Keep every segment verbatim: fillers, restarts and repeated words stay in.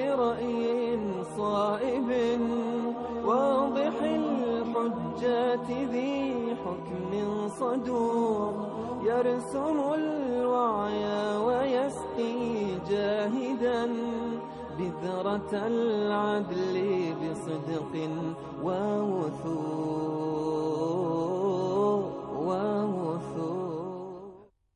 برأي صائب واضح الحجة ذي حكم صدور يرسم الوعي ويسقي جاهدا بذرة العدل بصدق ووثوق ووثوق.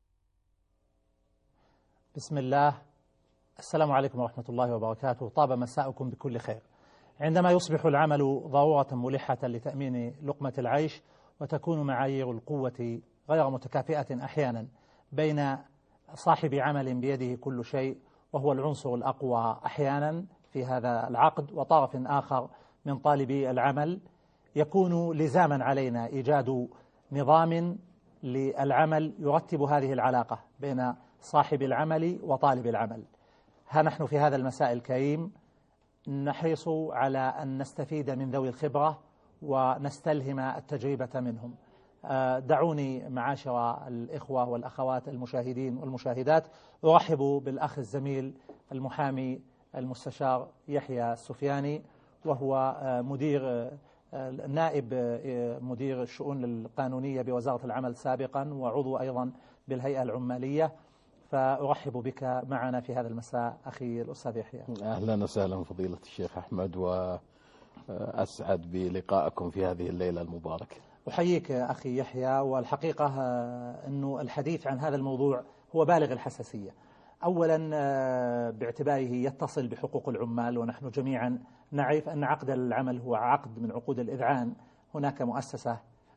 بسم الله. السلام عليكم ورحمة الله وبركاته. طاب مساءكم بكل خير. عندما يصبح العمل ضرورة ملحة لتأمين لقمة العيش وتكون معايير القوة غير متكافئة أحيانا بين صاحب عمل بيده كل شيء وهو العنصر الأقوى أحيانا في هذا العقد، وطرف آخر من طالبي العمل، يكون لزاما علينا إيجاد نظام للعمل يرتب هذه العلاقة بين صاحب العمل وطالب العمل. ها نحن في هذا المساء الكريم نحرص على أن نستفيد من ذوي الخبرة ونستلهم التجربة منهم. دعوني معاشر الإخوة والأخوات المشاهدين والمشاهدات أرحب بالأخ الزميل المحامي المستشار يحيى السفياني، وهو مدير نائب مدير الشؤون القانونية بوزارة العمل سابقا وعضو أيضا بالهيئة العمالية. فأرحب بك معنا في هذا المساء أخي الأستاذ يحيى. أهلا وسهلا فضيلة الشيخ أحمد، وأسعد بلقائكم في هذه الليلة المباركة. أحييك أخي يحيى، والحقيقة أنه الحديث عن هذا الموضوع هو بالغ الحساسية. أولا باعتباره يتصل بحقوق العمال، ونحن جميعا نعرف أن عقد العمل هو عقد من عقود الإذعان. هناك مؤسسة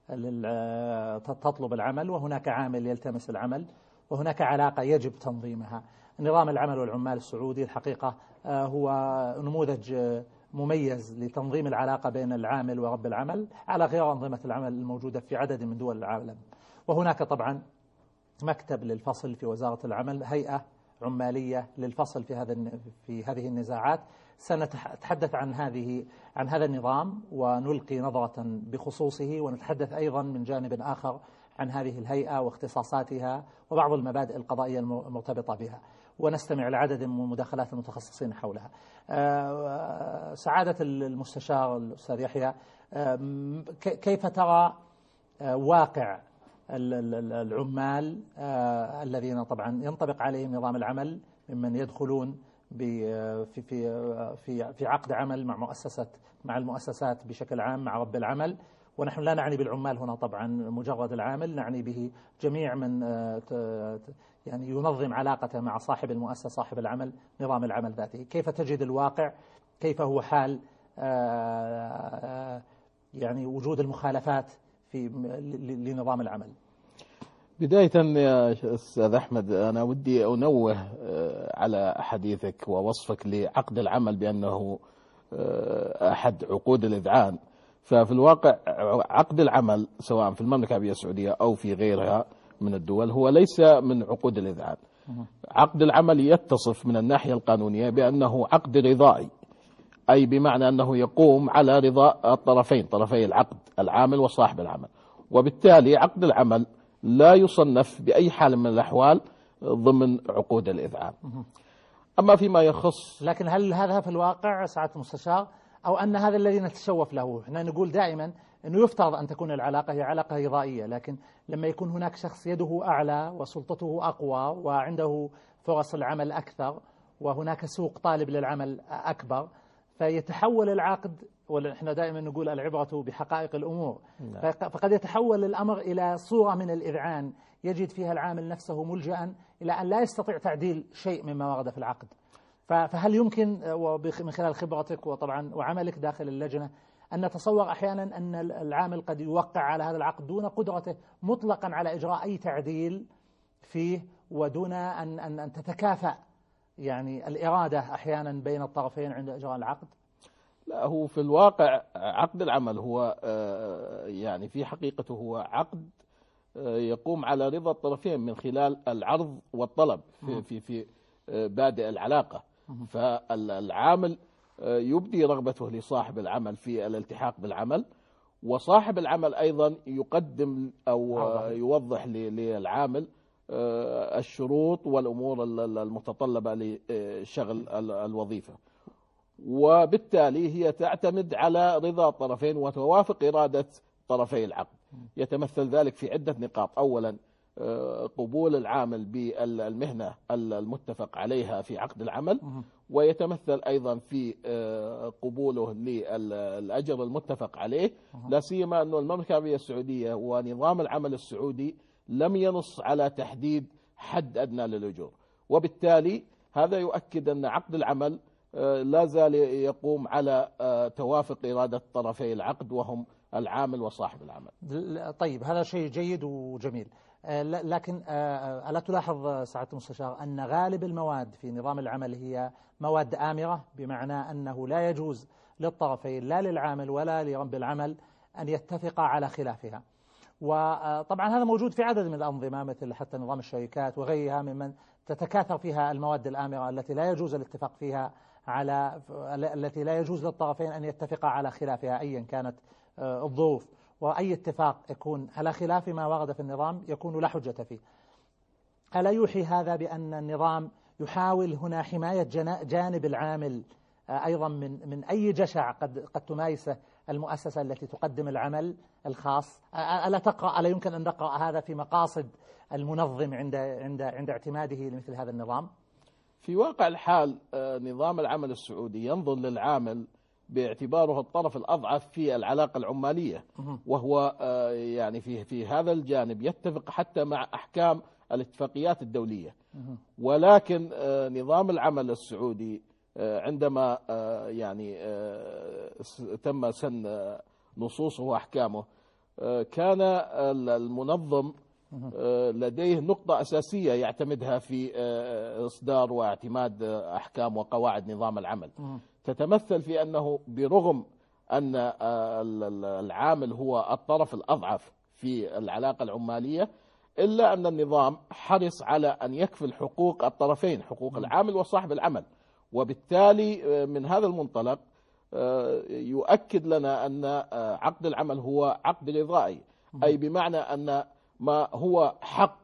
تطلب العمل، وهناك عامل يلتمس العمل، وهناك علاقة يجب تنظيمها. نظام العمل والعمال السعودي الحقيقة هو نموذج مميز لتنظيم العلاقة بين العامل ورب العمل على غير أنظمة العمل الموجودة في عدد من دول العالم. وهناك طبعا مكتب للفصل في وزارة العمل، هيئة عمالية للفصل في هذا في هذه النزاعات. سنتحدث عن هذه عن هذا النظام ونلقي نظرة بخصوصه، ونتحدث أيضا من جانب آخر عن هذه الهيئة واختصاصاتها وبعض المبادئ القضائية المرتبطة بها، ونستمع لعدد من مداخلات المتخصصين حولها. سعادة المستشار الأستاذ يحيى، كيف ترى واقع العمال الذين طبعا ينطبق عليهم نظام العمل ممن يدخلون في في في في عقد عمل مع مؤسسة مع المؤسسات بشكل عام مع رب العمل؟ ونحن لا نعني بالعمال هنا طبعا مجرد العامل، نعني به جميع من يعني ينظم علاقته مع صاحب المؤسسة صاحب العمل نظام العمل ذاته. كيف تجد الواقع؟ كيف هو حال يعني وجود المخالفات في لنظام العمل؟ بداية يا أستاذ أحمد، أنا ودي أنوه على حديثك ووصفك لعقد العمل بأنه أحد عقود الإذعان. ففي الواقع عقد العمل سواء في المملكة العربية السعودية أو في غيرها من الدول هو ليس من عقود الإذعان. عقد العمل يتصف من الناحية القانونية بأنه عقد رضائي، أي بمعنى أنه يقوم على رضاء الطرفين، طرفي العقد العامل وصاحب العمل، وبالتالي عقد العمل لا يصنف بأي حال من الأحوال ضمن عقود الإذعان. أما فيما يخص، لكن هل هذا في الواقع سعادة المستشار، أو أن هذا الذي نتشوف له؟ احنا نقول دائما أنه يفترض أن تكون العلاقة هي علاقة رضائية، لكن لما يكون هناك شخص يده أعلى وسلطته أقوى وعنده فرص العمل أكثر وهناك سوق طالب للعمل أكبر، فيتحول العقد، ونحن دائما نقول العبرة بحقائق الأمور، فقد يتحول الأمر إلى صورة من الإذعان يجد فيها العامل نفسه ملجأ إلى أن لا يستطيع تعديل شيء مما ورد في العقد. فهل يمكن من خلال خبرتك وطبعا وعملك داخل اللجنة أن نتصور أحيانا أن العامل قد يوقع على هذا العقد دون قدرته مطلقا على إجراء أي تعديل فيه، ودون أن أن أن تتكافأ يعني الإرادة أحيانا بين الطرفين عند إجراء العقد؟ لا، هو في الواقع عقد العمل هو يعني في حقيقته هو عقد يقوم على رضا الطرفين من خلال العرض والطلب في في في بادئ العلاقة. فالعامل يبدي رغبته لصاحب العمل في الالتحاق بالعمل، وصاحب العمل أيضا يقدم أو يوضح للعامل الشروط والأمور المتطلبة لشغل الوظيفة. وبالتالي هي تعتمد على رضا الطرفين وتوافق إرادة طرفي العقد. يتمثل ذلك في عدة نقاط. أولا قبول العامل بالمهنة المتفق عليها في عقد العمل، ويتمثل أيضا في قبوله للأجر المتفق عليه، لا سيما أن المملكة العربية السعودية ونظام العمل السعودي لم ينص على تحديد حد أدنى للأجور، وبالتالي هذا يؤكد أن عقد العمل لا زال يقوم على توافق إرادة طرفي العقد وهم العامل وصاحب العمل. طيب، هذا شيء جيد وجميل، لكن ألا تلاحظ سعادة المستشار أن غالب المواد في نظام العمل هي مواد آمرة، بمعنى أنه لا يجوز للطرفين لا للعامل ولا لرب العمل أن يتفقا على خلافها؟ وطبعا هذا موجود في عدد من الأنظمة مثل حتى نظام الشركات وغيرها ممن تتكاثر فيها المواد الآمرة التي لا يجوز الاتفاق فيها على التي لا يجوز للطرفين أن يتفقا على خلافها أيا كانت الظروف، وأي اتفاق يكون على خلاف ما ورد في النظام يكون لا حجة فيه. ألا يوحي هذا بأن النظام يحاول هنا حماية جانب العامل أيضا من من أي جشع قد قد تمارسه المؤسسة التي تقدم العمل الخاص؟ ألا تقرأ ألا يمكن أن نقرأ هذا في مقاصد المنظم عند عند عند اعتماده لمثل هذا النظام؟ في واقع الحال نظام العمل السعودي ينظر للعامل باعتباره الطرف الأضعف في العلاقة العمالية، وهو يعني في في هذا الجانب يتفق حتى مع أحكام الاتفاقيات الدولية. ولكن نظام العمل السعودي عندما يعني تم سن نصوصه وأحكامه كان المنظم لديه نقطة أساسية يعتمدها في إصدار واعتماد أحكام وقواعد نظام العمل، تتمثل في أنه برغم أن العامل هو الطرف الأضعف في العلاقة العمالية، إلا أن النظام حرص على أن يكفل حقوق الطرفين، حقوق العامل وصاحب العمل. وبالتالي من هذا المنطلق يؤكد لنا أن عقد العمل هو عقد رضائي، أي بمعنى أن ما هو حق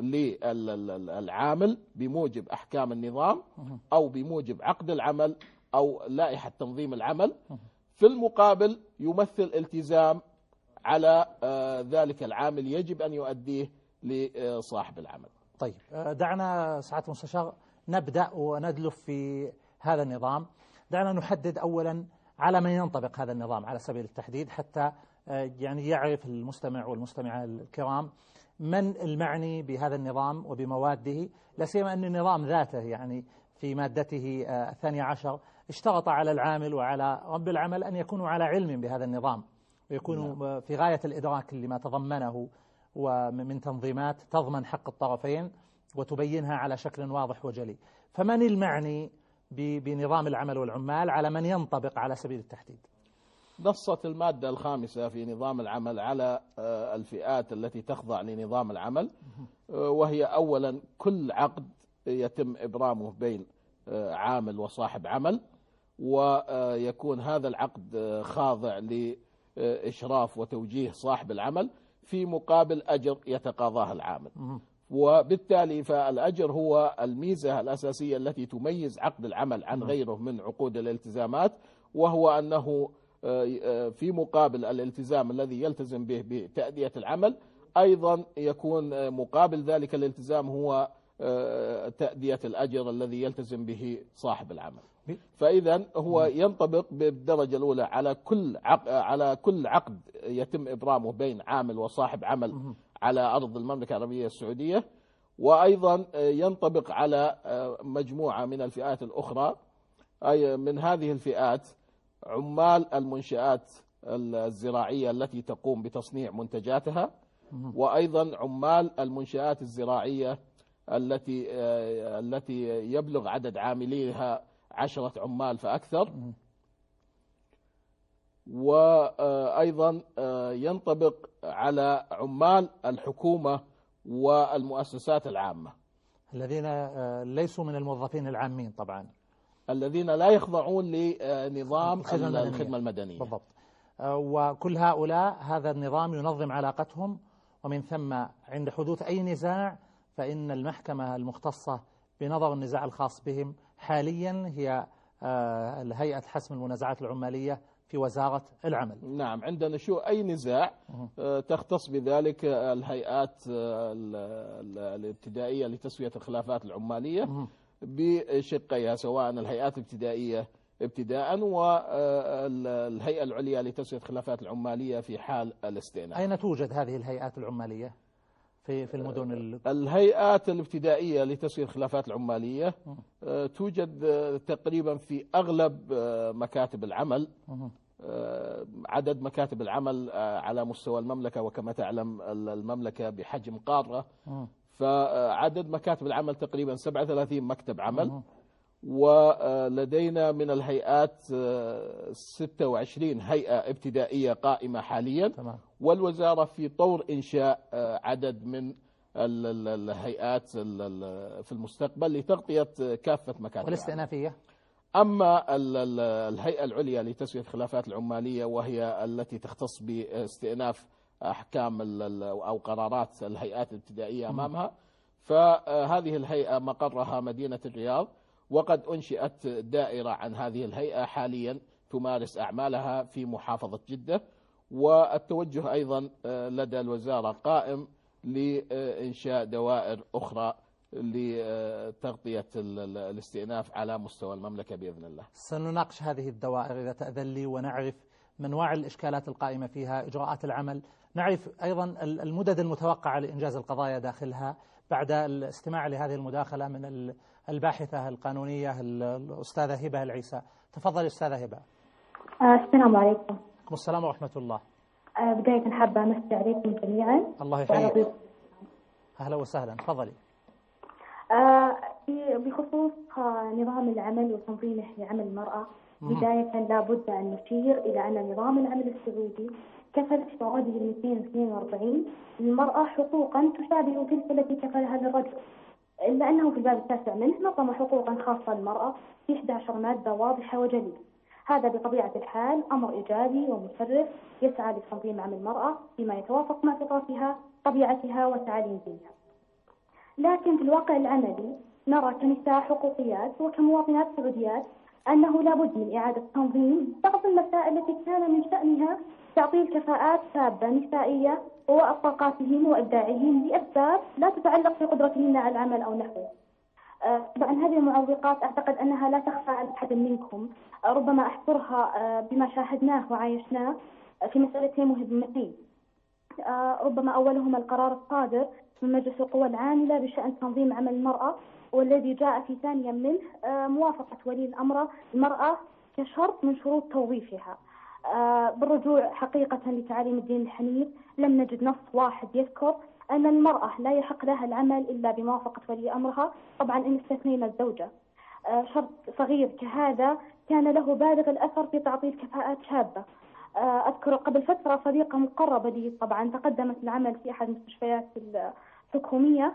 للعامل بموجب أحكام النظام أو بموجب عقد العمل أو لائحة تنظيم العمل، في المقابل يمثل التزام على ذلك العامل يجب أن يؤديه لصاحب العمل. طيب، دعنا سعادة المستشار نبدأ وندلف في هذا النظام. دعنا نحدد أولا على من ينطبق هذا النظام على سبيل التحديد، حتى يعني يعرف المستمع والمستمعة الكرام من المعني بهذا النظام وبمواده، لا سيما أن النظام ذاته يعني في مادته الثانية عشر اشترط على العامل وعلى رب العمل أن يكونوا على علم بهذا النظام ويكونوا في غاية الإدراك لما تضمنه ومن تنظيمات تضمن حق الطرفين وتبينها على شكل واضح وجلي. فمن المعني بنظام العمل والعمال على من ينطبق على سبيل التحديد؟ نصت المادة الخامسة في نظام العمل على الفئات التي تخضع لنظام العمل، وهي أولا كل عقد يتم إبرامه بين عامل وصاحب عمل، ويكون هذا العقد خاضع لإشراف وتوجيه صاحب العمل في مقابل أجر يتقاضاه العامل. وبالتالي فالأجر هو الميزة الأساسية التي تميز عقد العمل عن غيره من عقود الالتزامات، وهو أنه في مقابل الالتزام الذي يلتزم به بتأدية العمل أيضا يكون مقابل ذلك الالتزام هو تأدية الأجر الذي يلتزم به صاحب العمل. فإذا هو ينطبق بالدرجة الأولى على كل عقد على كل عقد يتم إبرامه بين عامل وصاحب عمل على أرض المملكة العربية السعودية، وأيضا ينطبق على مجموعة من الفئات الأخرى. أي من هذه الفئات عمال المنشآت الزراعية التي تقوم بتصنيع منتجاتها، وأيضا عمال المنشآت الزراعية التي التي يبلغ عدد عامليها عشرة عمال فأكثر، وأيضا ينطبق على عمال الحكومة والمؤسسات العامة الذين ليسوا من الموظفين العامين، طبعا الذين لا يخضعون لنظام الخدمة, الخدمة المدنية بالضبط. وكل هؤلاء هذا النظام ينظم علاقتهم، ومن ثم عند حدوث أي نزاع فإن المحكمة المختصة بنظر النزاع الخاص بهم حاليا هي هيئة حسم المنازعات العمالية في وزارة العمل. نعم، عندنا شو أي نزاع تختص بذلك الهيئات الابتدائية لتسوية الخلافات العمالية بشقيها، سواء الهيئات الابتدائية ابتداء والهيئة العليا لتسوية الخلافات العمالية في حال الاستئناف. أين توجد هذه الهيئات العمالية في في المدن ال... الهيئات الابتدائية لتسوية الخلافات العمالية توجد تقريبا في أغلب مكاتب العمل. عدد مكاتب العمل على مستوى المملكة، وكما تعلم المملكة بحجم قارة، فعدد مكاتب العمل تقريبا سبعة وثلاثين مكتب عمل، ولدينا من الهيئات ستة وعشرين هيئة ابتدائية قائمة حاليا، والوزارة في طور إنشاء عدد من الهيئات في المستقبل لتغطية كافة مكاتب. والاستئنافية؟ أما الهيئة العليا لتسوية الخلافات العمالية، وهي التي تختص باستئناف أحكام أو قرارات الهيئات الابتدائية أمامها، فهذه الهيئة مقرها مدينة الرياض، وقد أنشئت دائرة عن هذه الهيئة حاليا تمارس أعمالها في محافظة جدة، والتوجه أيضا لدى الوزارة قائم لإنشاء دوائر أخرى لتغطية الاستئناف على مستوى المملكة بإذن الله. سنناقش هذه الدوائر إذا تأذن لي، ونعرف من واعي الإشكالات القائمة فيها، إجراءات العمل، نعرف أيضا المدد المتوقعة لإنجاز القضايا داخلها. بعد الاستماع لهذه المداخلة من الباحثة القانونية الأستاذة هبة العيسى. تفضل أستاذة هبة. السلام عليكم. السلام ورحمة الله. بداية حابة أمسي عليكم جميعا. الله يحييك. أهلا وسهلا، تفضلي. بخصوص نظام العمل وتنظيمه لعمل المرأة، بداية لابد أن نشير إلى أن نظام العمل السعودي كفل في موعده مئتين واثنين وأربعين للمرأة حقوقا تشابه تلك التي كفلها للرجل، إلا أنه في الباب التاسع منه نظم حقوقا خاصة للمرأة في إحدى عشرة مادة واضحة وجلية. هذا بطبيعة الحال أمر إيجابي ومشرف يسعى لتنظيم عمل المرأة بما يتوافق مع فطرتها، طبيعتها وتعاليم دينها. لكن في الواقع العملي نرى كنساء حقوقيات وكمواطنات سعوديات أنه لابد من إعادة تنظيم بعض المسائل التي كان من شأنها تعطيل كفاءات شابة نسائية ووقف طاقاتهم وإبداعهم لأسباب لا تتعلق في قدرتهن على العمل أو نحوه. طبعا هذه المعوقات أعتقد أنها لا تخفى على أحد منكم، ربما أحصرها بما شاهدناه وعايشناه في مسألتين مهمتين. ربما أولهما القرار الصادر من مجلس القوى العاملة بشأن تنظيم عمل المرأة، والذي جاء في ثانيا منه موافقة ولي الأمر المرأة كشرط من شروط توظيفها. بالرجوع حقيقة لتعاليم الدين الحنيف لم نجد نص واحد يذكر أن المرأة لا يحق لها العمل إلا بموافقة ولي أمرها، طبعا إن استثنينا الزوجة. شرط صغير كهذا كان له بالغ الأثر في تعطيل كفاءات شابة. أذكر قبل فترة صديقة مقربة لي طبعا تقدمت العمل في أحد المستشفيات الحكومية،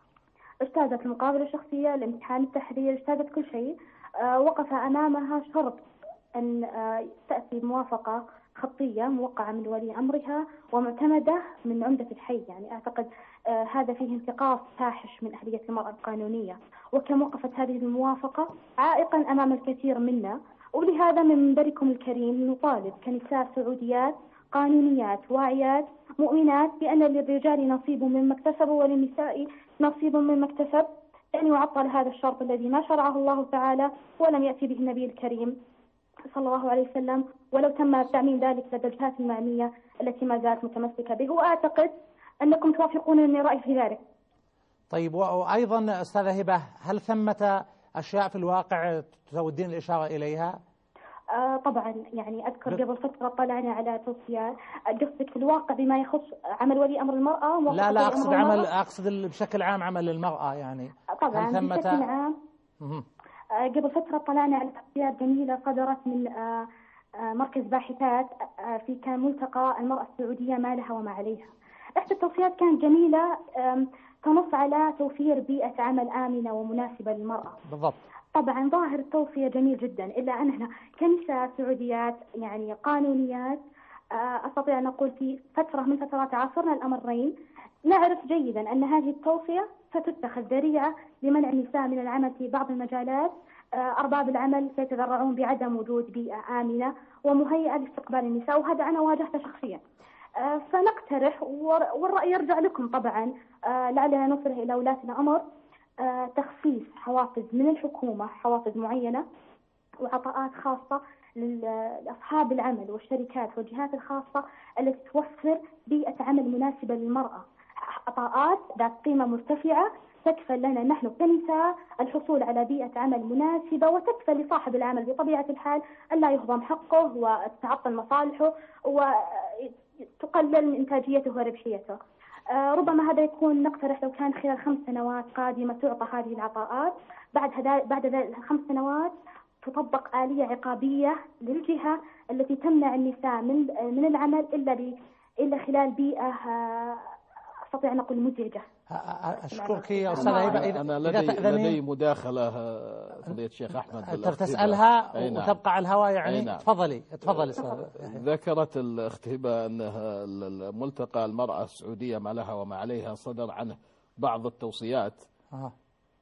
اجتازت المقابلة الشخصية، الامتحان التحرير، اجتازت كل شيء. وقف أمامها شرط أن تأتي موافقة خطية موقعة من ولي أمرها ومعتمدة من عمدة الحي. يعني أعتقد هذا فيه انتقاص فاحش من أهلية المرأة القانونية، وكم وقفت هذه الموافقة عائقا أمام الكثير منا. ولهذا من منبركم الكريم نطالب كنساء سعوديات قانونيات واعيات مؤمنات بأن للرجال نصيب مما اكتسبوا وللنساء نصيب مما اكتسب، أن يعطل هذا الشرط الذي ما شرعه الله تعالى ولم يأتي به النبي الكريم صلى الله عليه وسلم، ولو تم تعميم ذلك لدى الجهات المعنية التي ما زالت متمسكة به، وأعتقد أنكم توافقونني رأي في ذلك. طيب، وأيضا أستاذة هبة، هل ثمة أشياء في الواقع تودين الإشارة إليها؟ آه طبعا، يعني أذكر قبل فترة طلعنا على توصيات. قصدك في الواقع بما يخص عمل ولي أمر المرأة؟ لا لا أقصد عمل، أقصد بشكل عام عمل المرأة يعني. طبعا بشكل عام. آه قبل فترة طلعنا على توصيات جميلة صدرت من آه آه مركز باحثات آه في كان ملتقى المرأة السعودية ما لها وما عليها. إحدى التوصيات كانت جميلة تنص على توفير بيئة عمل آمنة ومناسبة للمرأة. بالضبط. طبعا ظاهر التوصية جميل جدا، إلا أننا كنساء سعوديات يعني قانونيات أستطيع أن أقول في فترة من فترات عاصرنا الأمرين نعرف جيدا أن هذه التوصية ستتخذ ذريعة لمنع النساء من العمل في بعض المجالات أرباب العمل سيتذرعون بعدم وجود بيئة آمنة ومهيئة لاستقبال النساء، وهذا أنا واجهته شخصيا. فنقترح، والرأي يرجع لكم طبعا، لعلنا نوصله إلى ولاة الأمر، تخصيص حوافز من الحكومة، حوافز معينة وعطاءات خاصة لأصحاب العمل والشركات والجهات الخاصة التي توفر بيئة عمل مناسبة للمرأة، عطاءات ذات قيمة مرتفعة تكفل لنا نحن كنساء الحصول على بيئة عمل مناسبة، وتكفل لصاحب العمل بطبيعة الحال ألا يهضم حقه وتتعطل مصالحه وتقلل من إنتاجيته وربحيته. آه ربما هذا يكون، نقترح لو كان خلال خمس سنوات قادمة تعطى هذه العطاءات، بعد هذا بعد ذلك الخمس سنوات تطبق آلية عقابية للجهة التي تمنع النساء من من العمل إلا ب إلا خلال بيئة أستطيع أن نقول مزعجة. أشكرك يا أستاذة هبة. أنا لدي, لدي مداخلة فضيلة الشيخ أحمد تسألها وتبقى على الهواء يعني. تفضلي تفضلي أستاذ. ذكرت الأخت هبة أنها الملتقى المرأة السعودية ما لها وما عليها صدر عنه بعض التوصيات. أه.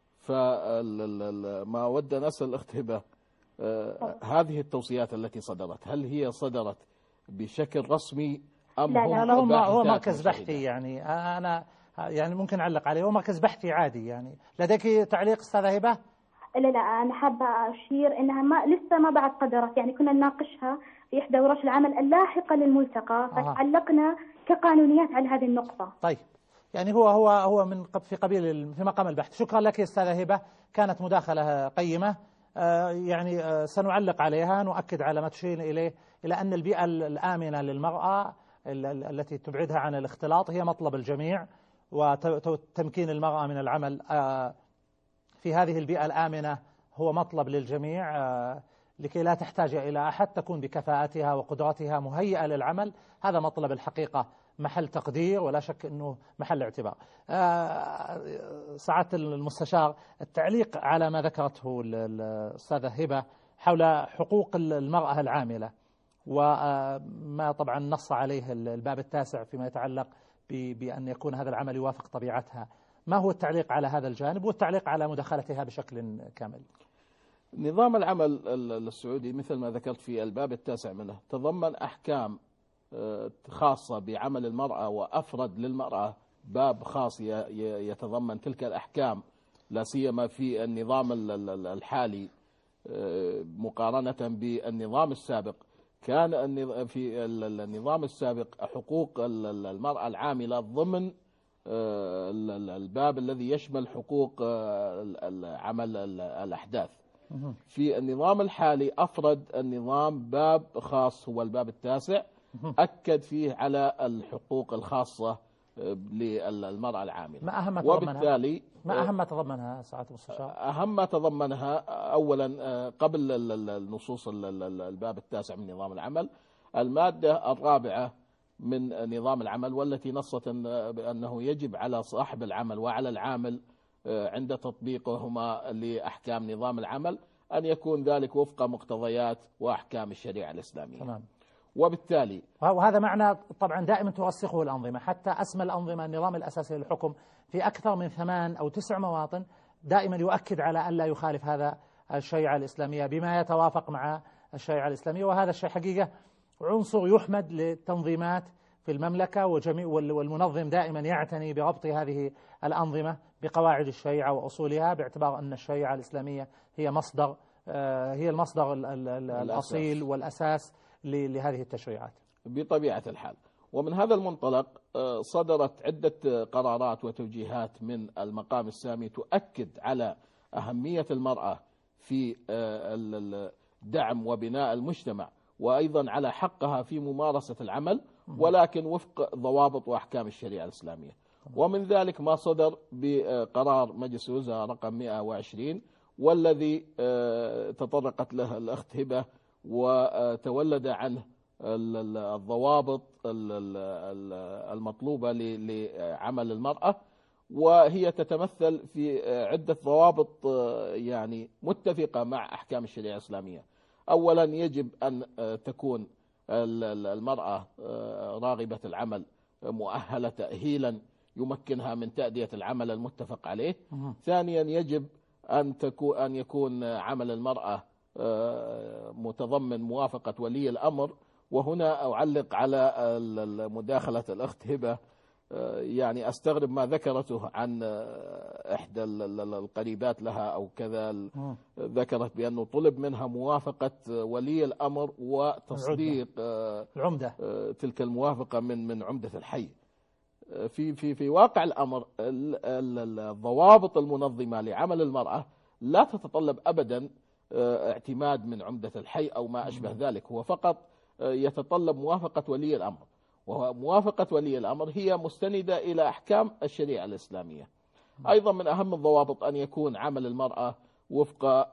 فما ود أن أسأل الأخت هبة، هذه التوصيات التي صدرت هل هي صدرت بشكل رسمي أم لا لا, لا هو, هو مركز بحثي؟ يعني أنا يعني ممكن أعلق عليه، هو مركز بحثي عادي. يعني لديك تعليق أستاذة هبة؟ لا لا أنا حابة أشير إنها ما لسه ما بعد صدرت، يعني كنا نناقشها في إحدى ورش العمل اللاحقة للملتقى، فتعلقنا كقانونيات على هذه النقطة. طيب يعني هو هو هو من في قبيل في مقام البحث. شكرا لك يا أستاذة هبة، كانت مداخلة قيمة. آه يعني آه سنعلق عليها، نؤكد على ما تشير إليه، إلى أن البيئة الآمنة للمرأة التي تبعدها عن الاختلاط هي مطلب الجميع، وتمكين المرأة من العمل في هذه البيئة الآمنة هو مطلب للجميع، لكي لا تحتاج إلى أحد، تكون بكفاءتها وقدراتها مهيئة للعمل. هذا مطلب الحقيقة محل تقدير ولا شك أنه محل اعتبار. سعادة المستشار، التعليق على ما ذكرته الأستاذة هبة حول حقوق المرأة العاملة وما طبعا نص عليه الباب التاسع فيما يتعلق بأن يكون هذا العمل يوافق طبيعتها، ما هو التعليق على هذا الجانب والتعليق على مداخلتها بشكل كامل؟ نظام العمل السعودي مثل ما ذكرت في الباب التاسع منه تضمن أحكام خاصة بعمل المرأة، وأفرد للمرأة باب خاص يتضمن تلك الأحكام، لا سيما في النظام الحالي مقارنة بالنظام السابق. كان في النظام السابق حقوق المرأة العاملة ضمن الباب الذي يشمل حقوق عمل الأحداث. في النظام الحالي أفرد النظام باب خاص هو الباب التاسع، أكد فيه على الحقوق الخاصة للمرأة العاملة. ما أهم وبالتالي ما أهم ما تضمنها سعادة المستشار؟ أهم ما تضمنها أولا قبل النصوص الباب التاسع من نظام العمل المادة الرابعة من نظام العمل، والتي نصت بأنه يجب على صاحب العمل وعلى العامل عند تطبيقهما لأحكام نظام العمل أن يكون ذلك وفق مقتضيات وأحكام الشريعة الإسلامية. تمام. وبالتالي وهذا معنى طبعا دائما ترسخه الأنظمة، حتى أسمى الأنظمة النظام الأساسي للحكم في أكثر من ثمان أو تسع مواطن دائما يؤكد على أن لا يخالف هذا الشريعة الإسلامية بما يتوافق مع الشريعة الإسلامية. وهذا الشيء حقيقة عنصر يحمد للتنظيمات في المملكة، وجميع والمنظم دائما يعتني بربط هذه الأنظمة بقواعد الشريعة وأصولها، باعتبار أن الشريعة الإسلامية هي مصدر هي المصدر الأصيل والأساس لهذه التشريعات بطبيعة الحال. ومن هذا المنطلق صدرت عدة قرارات وتوجيهات من المقام السامي تؤكد على أهمية المرأة في دعم وبناء المجتمع، وأيضا على حقها في ممارسة العمل، ولكن وفق ضوابط وأحكام الشريعة الإسلامية. ومن ذلك ما صدر بقرار مجلس الوزراء رقم مئة وعشرين، والذي تطرقت له الأخت هبة وتولد عنه الضوابط المطلوبة لعمل المرأة، وهي تتمثل في عدة ضوابط يعني متفقة مع أحكام الشريعة الإسلامية. أولا يجب أن تكون المرأة راغبة العمل مؤهلة تأهيلا يمكنها من تأدية العمل المتفق عليه. ثانيا يجب أن تكون أن يكون عمل المرأة متضمن موافقة ولي الأمر. وهنا أعلق على مداخلة الأخت هبة، يعني أستغرب ما ذكرته عن إحدى القريبات لها أو كذا، ذكرت بأنه طلب منها موافقة ولي الأمر وتصديق العمدة تلك الموافقة من من عمدة الحي. في في في واقع الأمر الضوابط المنظمة لعمل المرأة لا تتطلب أبدا اعتماد من عمدة الحي أو ما أشبه ذلك، هو فقط يتطلب موافقة ولي الأمر، وموافقة ولي الأمر هي مستندة إلى أحكام الشريعة الإسلامية. أيضا من أهم الضوابط أن يكون عمل المرأة وفق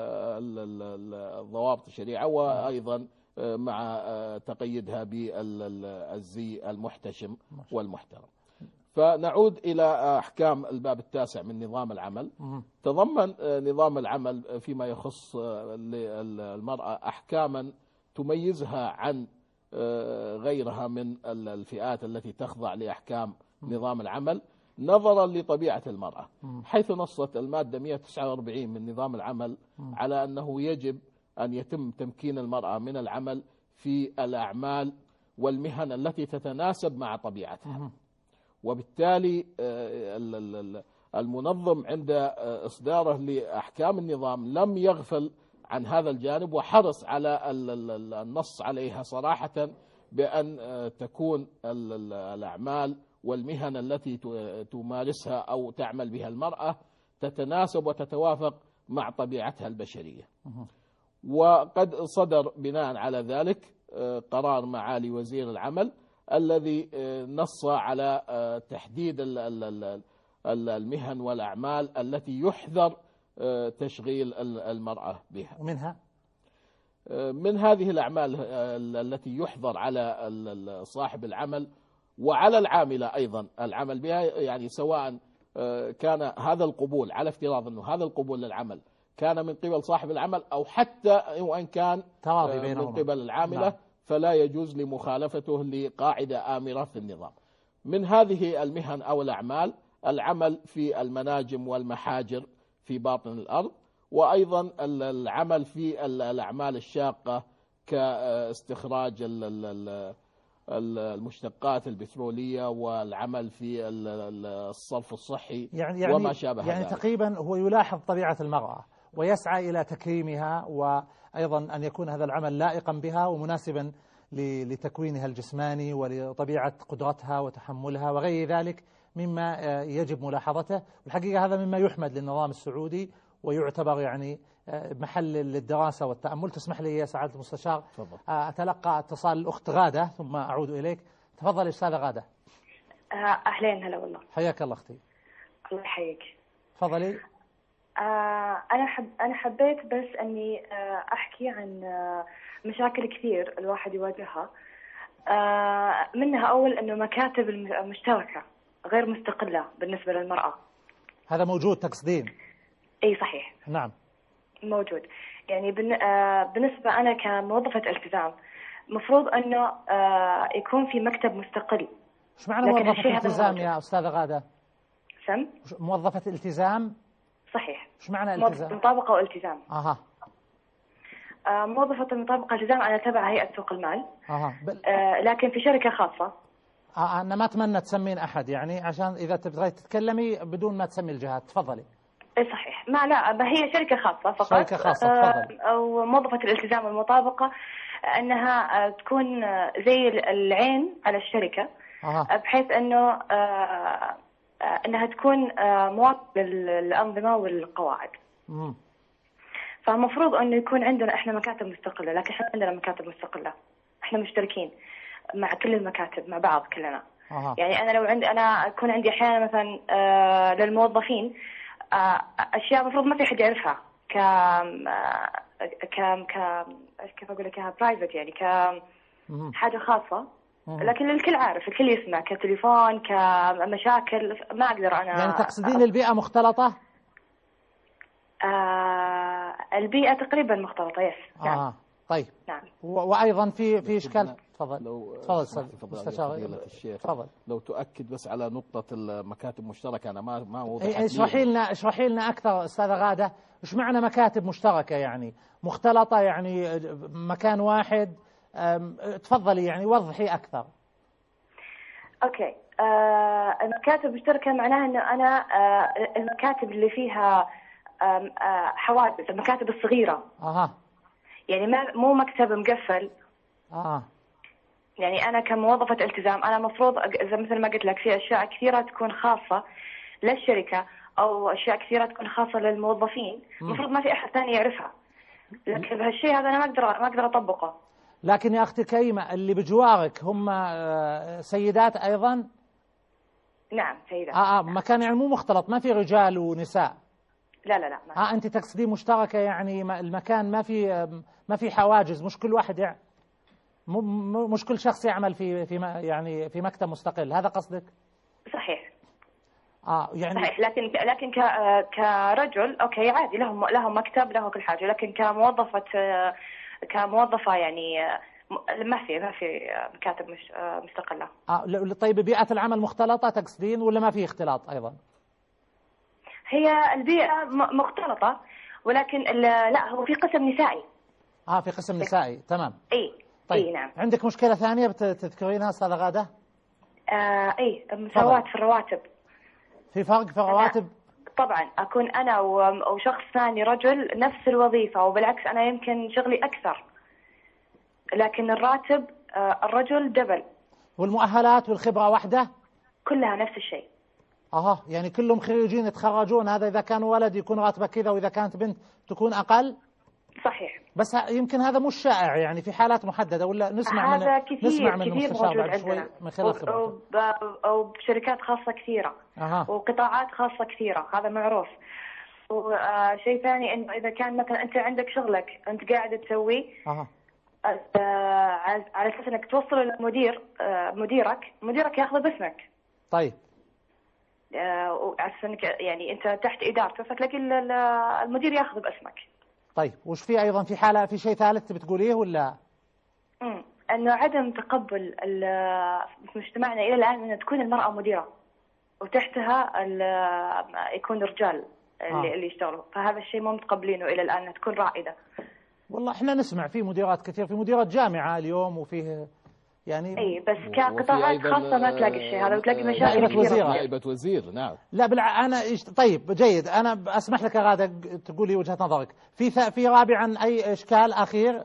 ضوابط الشريعة، وأيضا مع تقيدها بالزي المحتشم والمحترم. فنعود إلى أحكام الباب التاسع من نظام العمل. تضمن نظام العمل فيما يخص المرأة أحكاما تميزها عن غيرها من الفئات التي تخضع لأحكام نظام العمل نظرا لطبيعة المرأة، حيث نصت المادة مئة وتسعة وأربعين من نظام العمل على أنه يجب أن يتم تمكين المرأة من العمل في الأعمال والمهن التي تتناسب مع طبيعتها. وبالتالي المنظم عند إصداره لأحكام النظام لم يغفل عن هذا الجانب، وحرص على النص عليها صراحة بأن تكون الأعمال والمهن التي تمارسها أو تعمل بها المرأة تتناسب وتتوافق مع طبيعتها البشرية. وقد صدر بناء على ذلك قرار معالي وزير العمل الذي نص على تحديد المهن والأعمال التي يحذر تشغيل المرأة بها. ومنها من هذه الأعمال التي يحظر على صاحب العمل وعلى العاملة أيضا العمل بها، يعني سواء كان هذا القبول على افتراض أنه هذا القبول للعمل كان من قبل صاحب العمل أو حتى وإن كان من قبل العاملة، نعم. فلا يجوز لمخالفته لقاعدة آمرة في النظام. من هذه المهن أو الأعمال العمل في المناجم والمحاجر في باطن الأرض، وأيضا العمل في الأعمال الشاقة كاستخراج المشتقات البترولية والعمل في الصرف الصحي يعني يعني وما شابه يعني ذلك. تقريبا هو يلاحظ طبيعة المرأة ويسعى إلى تكريمها، وأيضا أن يكون هذا العمل لائقا بها ومناسبا لتكوينها الجسماني ولطبيعة قدرتها وتحملها وغير ذلك مما يجب ملاحظته. والحقيقة هذا مما يحمد للنظام السعودي ويعتبر يعني محل للدراسة والتأمل. تسمح لي يا سعادة المستشار تفضل. أتلقى اتصال الأخت غادة ثم أعود إليك. تفضل أستاذة غادة. أهلين، هلا والله. حياك الله أختي. الله يحييك. تفضلي. آه أنا حب أنا حبيت بس أني آه أحكي عن آه مشاكل كثير الواحد يواجهها. آه منها أول أنه مكاتب المشتركة غير مستقلة بالنسبة للمرأة. هذا موجود تقصدين؟ أي صحيح. نعم موجود. يعني بالنسبة أنا كموظفة التزام مفروض أنه آه يكون في مكتب مستقل. إيش معنى موظفة التزام يا أستاذة غادة؟ سم؟ موظفة التزام؟ صحيح. إيش معنى التزام؟ موظفة مطابقة والتزام. أها. آه موظفة المطابقة والتزام أنا تبع هيئة سوق المال. أها. بل... آه لكن في شركة خاصة. آه أنا ما أتمنى تسمين أحد، يعني عشان إذا تبغي تتكلمي بدون ما تسمي الجهات. تفضلي. اي صحيح. ما لا هي شركة خاصة فقط. شركة خاصة. تفضلي. أو موظفة الالتزام والمطابقة أنها تكون زي العين على الشركة. أه. بحيث أنه أنها تكون مواكبة للأنظمة والقواعد. مم. فمفروض أنه يكون عندنا إحنا مكاتب مستقلة، لكن إحنا عندنا مكاتب مستقلة، إحنا مشتركين مع كل المكاتب مع بعض كلنا. أه. يعني أنا لو عندي أنا أكون عندي أحيانا مثلا للموظفين أشياء مفروض ما في حد يعرفها ك ك ك كيف أقول لك برايفت، يعني كحاجة خاصة، لكن الكل عارف، الكل يسمع، كتليفون كمشاكل ما أقدر أنا. يعني تقصدين البيئة مختلطة؟ آه البيئة تقريبا مختلطة. يس. نعم. آه. طيب. نعم. وأيضا في في إشكال تفضل. لو تفضل مستشار الشيخ، تفضل. لو تؤكد بس على نقطة المكاتب مشتركة، أنا ما ما وضحت. اشرحي لنا اشرحي لنا أكثر أستاذة غادة، إيش معنى مكاتب مشتركة؟ يعني مختلطة، يعني مكان واحد؟ تفضلي يعني وضحي أكثر. أوكي. آه المكاتب مشتركة معناها إنه أنا آه المكاتب اللي فيها آه آه حوادث، المكاتب الصغيرة. أها. يعني ما مو مكتب مقفل. آه. يعني أنا كموظفة التزام أنا مفروض إذا مثل ما قلت لك في أشياء كثيرة تكون خاصة للشركة أو أشياء كثيرة تكون خاصة للموظفين، المفروض ما في أحد ثاني يعرفها. لكن بهالشيء هذا أنا ما أقدر ما أقدر أطبقه. لكن يا أختي كريمة، اللي بجوارك هم سيدات أيضا؟ نعم سيدات. آه آه مكان يعني مو مختلط، ما في رجال ونساء؟ لا لا لا ما. آه أنت تقصدين مشتركة، يعني المكان ما في ما في حواجز، مش كل واحد يعني مش كل شخص يعمل في في يعني في مكتب مستقل، هذا قصدك؟ صحيح. اه يعني صحيح. لكن لكن كرجل اوكي عادي، لهم لهم مكتب له كل حاجه، لكن كموظفه كموظفه يعني ما في ما في مكاتب مش مستقله. اه طيب بيئه العمل مختلطه تقصدين ولا ما في اختلاط ايضا؟ هي البيئه مختلطه، ولكن لا هو في قسم نسائي. اه في قسم نسائي، تمام. اي طيب. اي نعم. عندك مشكله ثانيه بتذكرينها استاذه غاده؟ آه اي مساواه في الرواتب. في فرق في الرواتب؟ طبعا اكون انا وشخص ثاني رجل نفس الوظيفه، وبالعكس انا يمكن شغلي اكثر، لكن الراتب الرجل دبل. والمؤهلات والخبره واحده؟ كلها نفس الشيء. اها يعني كلهم خريجين يتخرجون، هذا اذا كان ولد يكون راتبه كذا، واذا كانت بنت تكون اقل؟ صحيح. بس يمكن هذا مش شائع، يعني في حالات محددة، ولا نسمع هذا من كثير نسمع من كثير المستشار بعد شوي من خلال خبرته. أو بشركات خاصة كثيرة. أه. وقطاعات خاصة كثيرة، هذا معروف. وشيء ثاني إنه إذا كان مثلا أنت عندك شغلك أنت قاعد تسويه أه. على أساس إنك توصل للمدير مديرك مديرك ياخذ باسمك. طيب. وعلى أساس إنك يعني أنت تحت إدارته، فتلاقي المدير ياخذ باسمك. طيب وش في أيضا في حالة في شيء ثالث بتقوليه ولا؟ امم انه عدم تقبل في مجتمعنا الى الان ان تكون المراه مديره وتحتها يكون رجال اللي, آه. اللي يشتغلوا، فهذا الشيء ما متقبلينه الى الان، تكون رائده. والله احنا نسمع في مديرات كثير، في مديرات جامعه اليوم، وفيه يعني اي بس كقطاعات خاصه ما تلاقي الشيء هذا، وتلاقي مشاكل نائبة وزير. نائبة وزير نعم. لا بالع... انا طيب جيد، انا اسمح لك يا غاده تقولي وجهه نظرك. في ث... في رابعا اي اشكال اخير؟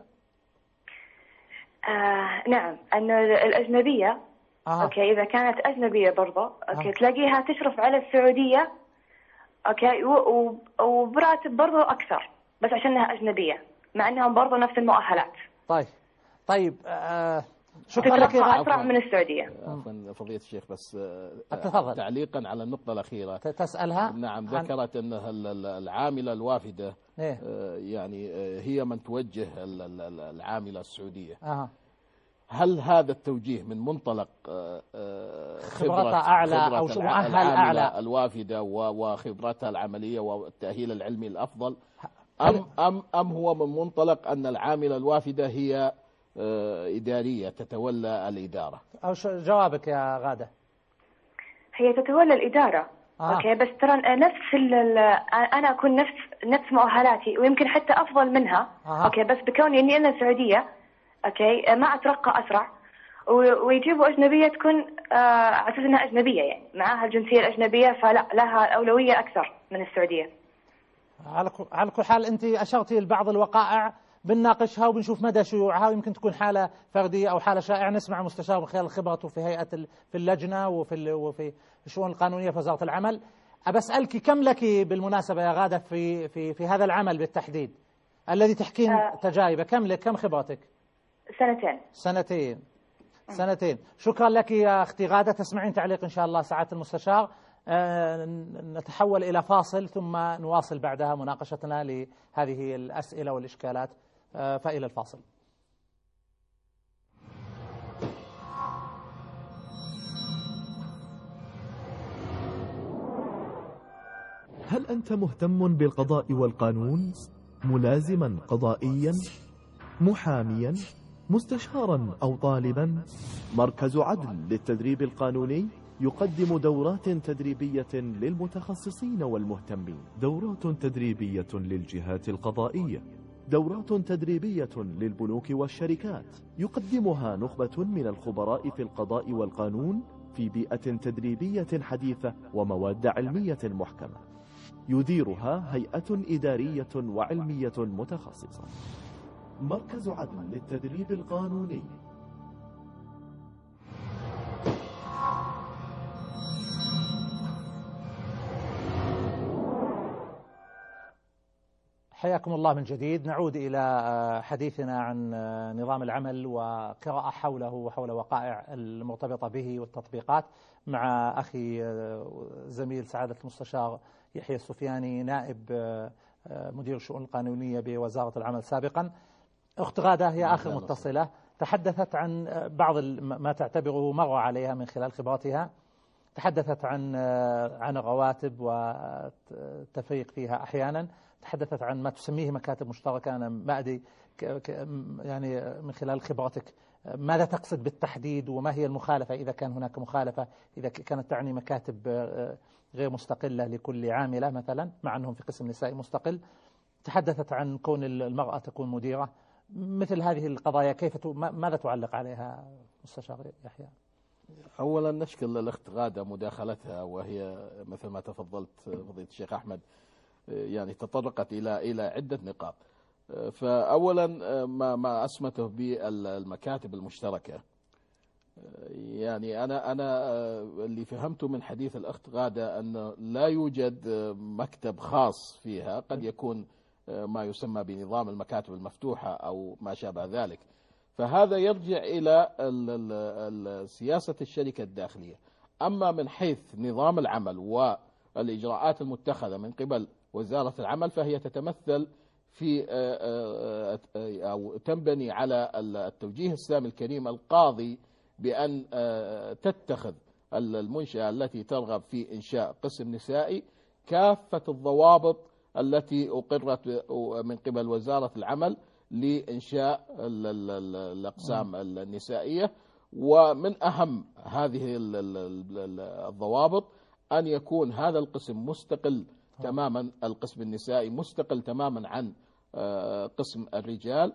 آه نعم، انه الاجنبيه آه. اوكي اذا كانت اجنبيه برضه اوكي آه. تلاقيها تشرف على السعوديه اوكي و... وبراتب برضه اكثر بس عشانها اجنبيه، مع انهم برضه نفس المؤهلات. طيب طيب آه شكرا لك يا أسرع من السعودية. عفوا فضيلة الشيخ، بس أتفضل. تعليقا على النقطة الأخيرة تسألها. نعم ذكرت أنها العاملة الوافدة إيه؟ يعني هي من توجه العاملة السعودية. أه. هل هذا التوجيه من منطلق خبرة أعلى أو مؤهل أعلى الوافدة وخبرتها العملية والتأهيل العلمي الأفضل، أم أم أم هو من منطلق أن العاملة الوافدة هي إدارية تتولى الإدارة؟ أو جوابك يا غادة؟ هي تتولى الإدارة. آه. أوكي بس ترى نفس أنا أكون نفس نفس مؤهلاتي ويمكن حتى أفضل منها. آه. أوكي بس بكوني إني أنا سعودية أوكي ما أترقى أسرع، ويجيبوا أجنبية تكون آه على أساس إنها أجنبية يعني معها الجنسية الأجنبية، فلا لها أولوية أكثر من السعودية. على كل حال أنت أشرتي لبعض الوقائع بنناقشها وبنشوف مدى شيوعها، ويمكن تكون حالة فردية أو حالة شائعة. نسمع مستشار من خلال خبرته في هيئة في اللجنة وفي وفي الشؤون القانونية في وزارة العمل. أبسألك كم لك بالمناسبة يا غادة في في في هذا العمل بالتحديد الذي تحكين أه تجاربه؟ كم لك كم خبرتك؟ سنتين. سنتين سنتين. شكرا لك يا أختي غادة. تسمعين تعليق إن شاء الله سعادة المستشار. أه نتحول إلى فاصل ثم نواصل بعدها مناقشتنا لهذه الأسئلة والإشكالات. أه فإلى الفاصل. هل أنت مهتم بالقضاء والقانون؟ ملازما قضائيا؟ محاميا؟ مستشارا أو طالبا؟ مركز عدل للتدريب القانوني يقدم دورات تدريبية للمتخصصين والمهتمين، دورات تدريبية للجهات القضائية، دورات تدريبية للبنوك والشركات، يقدمها نخبة من الخبراء في القضاء والقانون في بيئة تدريبية حديثة ومواد علمية محكمة، يديرها هيئة إدارية وعلمية متخصصة. مركز عدل للتدريب القانوني. حياكم الله من جديد. نعود إلى حديثنا عن نظام العمل وقراءة حوله وحول وقائع المرتبطة به والتطبيقات مع أخي زميل سعادة المستشار يحيى السفياني نائب مدير الشؤون القانونية بوزارة العمل سابقا. أخت غادة هي آخر متصلة، تحدثت عن بعض ما تعتبره مر عليها من خلال خبراتها، تحدثت عن عن الرواتب والتفريق فيها أحيانا، تحدثت عن ما تسميه مكاتب مشتركة. أنا ما أدري يعني من خلال خبرتك ماذا تقصد بالتحديد، وما هي المخالفة إذا كان هناك مخالفة، إذا كانت تعني مكاتب غير مستقلة لكل عاملة مثلا مع أنهم في قسم نسائي مستقل. تحدثت عن كون المرأة تكون مديرة. مثل هذه القضايا كيف ماذا تعلق عليها مستشار يحيى؟ أولا نشكر الأخت غادة مداخلتها، وهي مثل ما تفضلت فضيلة الشيخ أحمد يعني تطرقت إلى إلى عدة نقاط. فأولا ما ما أسمته بالمكاتب المشتركة، يعني أنا أنا اللي فهمته من حديث الأخت غادة أنه لا يوجد مكتب خاص فيها، قد يكون ما يسمى بنظام المكاتب المفتوحة أو ما شابه ذلك. فهذا يرجع إلى سياسة الشركة الداخلية. أما من حيث نظام العمل والإجراءات المتخذة من قبل وزارة العمل فهي تتمثل في أو تنبني على التوجيه السامي الكريم القاضي بأن تتخذ المنشأة التي ترغب في إنشاء قسم نسائي كافة الضوابط التي أقرت من قبل وزارة العمل لإنشاء الأقسام النسائية. ومن أهم هذه الضوابط أن يكون هذا القسم مستقل تماما، القسم النسائي مستقل تماما عن قسم الرجال،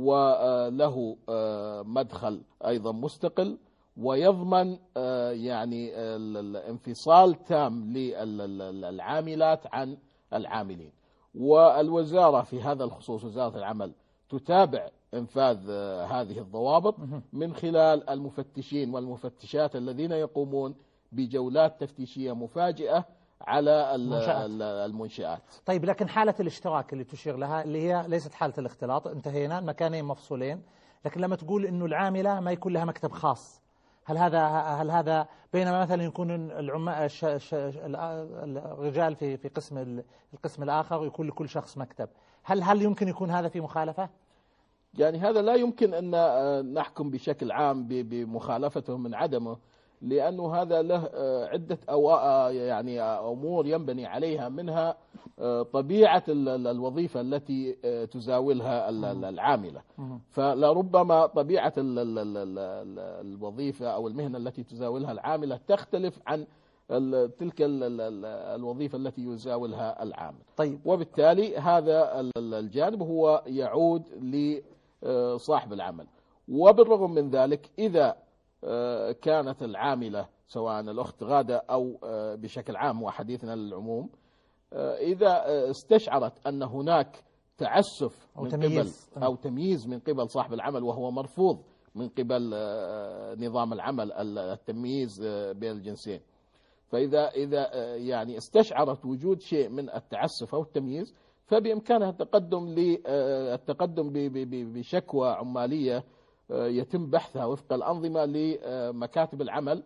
وله مدخل أيضا مستقل، ويضمن يعني الانفصال تام للعاملات عن العاملين. والوزارة في هذا الخصوص وزارة العمل تتابع إنفاذ هذه الضوابط من خلال المفتشين والمفتشات الذين يقومون بجولات تفتيشية مفاجئة على المنشآت. المنشآت. طيب، لكن حالة الاشتراك اللي تشير لها اللي هي ليست حالة الاختلاط، انتهينا، المكانين مفصولين، لكن لما تقول إنه العاملة ما يكون لها مكتب خاص، هل هذا هل هذا بينما مثلا يكون العمال الرجال في في قسم القسم الآخر ويكون لكل شخص مكتب، هل هل يمكن يكون هذا في مخالفة؟ يعني هذا لا يمكن أن نحكم بشكل عام بمخالفته من عدمه، لأنه هذا له عدة أو يعني أمور ينبني عليها، منها طبيعة الوظيفة التي تزاولها العاملة. فلربما طبيعة الوظيفة أو المهنة التي تزاولها العاملة تختلف عن تلك الوظيفة التي يزاولها العامل. طيب. وبالتالي هذا الجانب هو يعود لصاحب العمل. وبالرغم من ذلك إذا كانت العاملة سواء الأخت غادة أو بشكل عام وحديثنا للعموم، إذا استشعرت أن هناك تعسف أو من تمييز قبل أو تمييز من قبل صاحب العمل، وهو مرفوض من قبل نظام العمل التمييز بين الجنسين، فإذا إذا يعني استشعرت وجود شيء من التعسف أو التمييز فبإمكانها التقدم للتقدم بشكوى عمالية يتم بحثها وفق الأنظمة لمكاتب العمل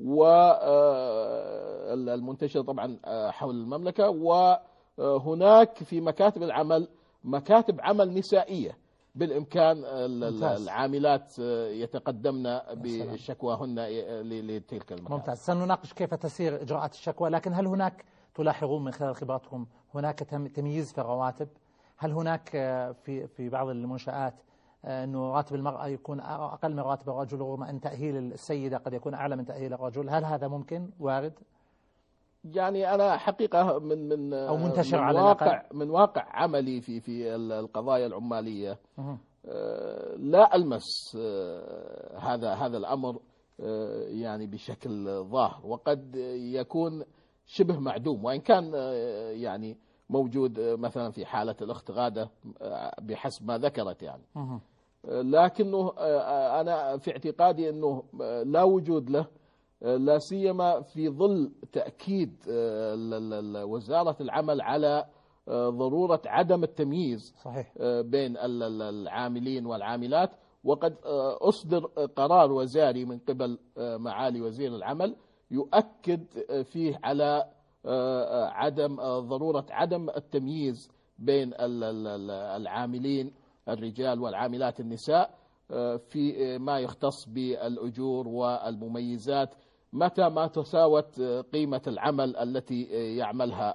والمنتشرة طبعا حول المملكة. وهناك في مكاتب العمل مكاتب عمل نسائية بالإمكان العاملات يتقدمن بشكواهن لتلك المكاتب. ممتاز. سنناقش كيف تسير إجراءات الشكوى، لكن هل هناك تلاحظون من خلال خبراتكم هناك تمييز في الرواتب؟ هل هناك في في بعض المنشآت أنه راتب المرأة يكون أقل من راتب الرجل، رغم أن تأهيل السيدة قد يكون أعلى من تأهيل الرجل؟ هل هذا ممكن وارد؟ يعني أنا حقيقة من من أو منتشر من على واقع الأقل؟ من واقع عملي في في القضايا العمالية لا ألمس هذا هذا الأمر يعني بشكل ظاهر، وقد يكون شبه معدوم، وإن كان يعني موجود مثلا في حالة الأخت غادة بحسب ما ذكرت يعني. لكنه أنا في اعتقادي أنه لا وجود له، لا سيما في ظل تأكيد وزارة العمل على ضرورة عدم التمييز صحيح. بين العاملين والعاملات. وقد أصدر قرار وزاري من قبل معالي وزير العمل يؤكد فيه على عدم ضرورة عدم التمييز بين العاملين الرجال والعاملات النساء في ما يختص بالأجور والمميزات متى ما تساوت قيمة العمل التي يعملها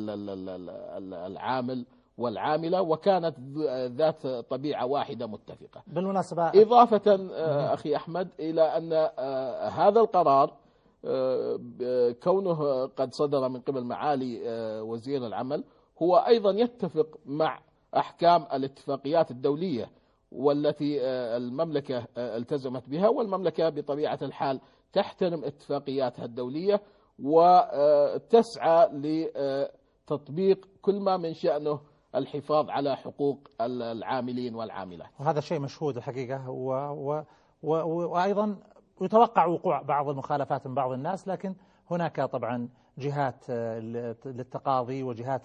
العامل والعاملة، وكانت ذات طبيعة واحدة متفقة. بالمناسبة إضافة أخي أحمد إلى أن هذا القرار كونه قد صدر من قبل معالي وزير العمل هو أيضا يتفق مع أحكام الاتفاقيات الدولية والتي المملكة التزمت بها، والمملكة بطبيعة الحال تحترم اتفاقياتها الدولية وتسعى لتطبيق كل ما من شأنه الحفاظ على حقوق العاملين والعاملات. وهذا شيء مشهود الحقيقة، و و و وأيضا يتوقع وقوع بعض المخالفات من بعض الناس، لكن هناك طبعا جهات للتقاضي وجهات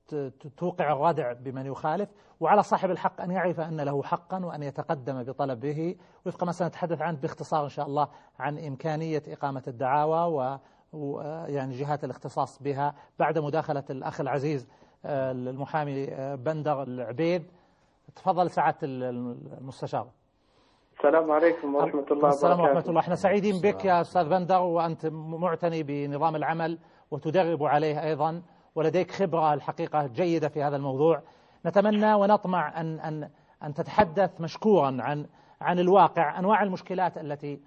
توقع الردع بمن يخالف، وعلى صاحب الحق أن يعرف أن له حقا وأن يتقدم بطلبه وفق ما سنتحدث عنه باختصار إن شاء الله عن إمكانية إقامة الدعاوى ويعني جهات الاختصاص بها بعد مداخلة الأخ العزيز المحامي بندر العبيد. تفضل سعادة المستشار. السلام عليكم ورحمة الله وبركاته. السلام ورحمة الله. احنا سعيدين بك يا أستاذ بندر، وأنت معتني بنظام العمل وتدرب عليه أيضا، ولديك خبرة الحقيقة جيدة في هذا الموضوع. نتمنى ونطمع أن أن أن تتحدث مشكورا عن عن الواقع، أنواع المشكلات التي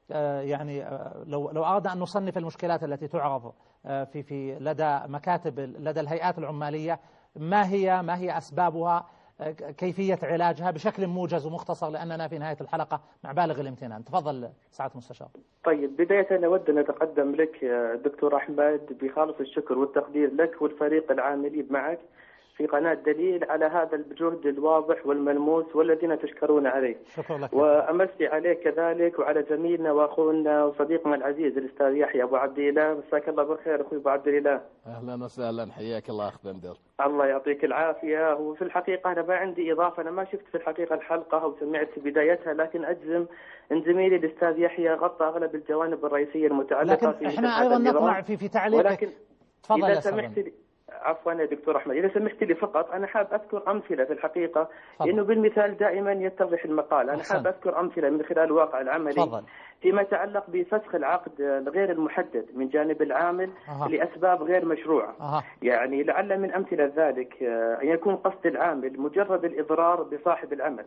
يعني لو لو أردنا أن نصنف المشكلات التي تعرض في في لدى مكاتب لدى الهيئات العمالية، ما هي ما هي أسبابها، كيفية علاجها بشكل موجز ومختصر، لأننا في نهاية الحلقة مع بالغ الامتنان. تفضل سعادة المستشار. طيب، بداية نود أن نتقدم لك دكتور أحمد بخالص الشكر والتقدير لك والفريق العاملين معك في قناة دليل على هذا الجهد الواضح والملموس والذين تشكرون عليه. شكرا لك. وأمسي عليك كذلك وعلى زميلنا وأخونا وصديقنا العزيز الأستاذ يحيى أبو عبد الله. مساك الله بالخير أخوي أبو عبد الله. أهلا وسهلا، حياك الله أخ بندر. الله يعطيك العافية. وفي الحقيقة أنا ما عندي إضافة، أنا ما شفت في الحقيقة الحلقة أو سمعت بدايتها، لكن أجزم أن زميلي الأستاذ يحيى غطى أغلب الجوانب الرئيسية المتعلقة لكن في إحنا أيضا نطمع في في تعليقك. ولكن تفضل إذا سمحت لي، عفوا يا دكتور أحمد، إذا سمحت لي فقط أنا حاب أذكر أمثلة في الحقيقة، لأنه بالمثال دائما يتضح المقال. أنا حاب أذكر أمثلة من خلال الواقع العملي فضل. فيما يتعلق بفسخ العقد الغير المحدد من جانب العامل أه. لأسباب غير مشروعة. أه. يعني لعل من أمثلة ذلك أن يكون قصد العامل مجرد الإضرار بصاحب العمل،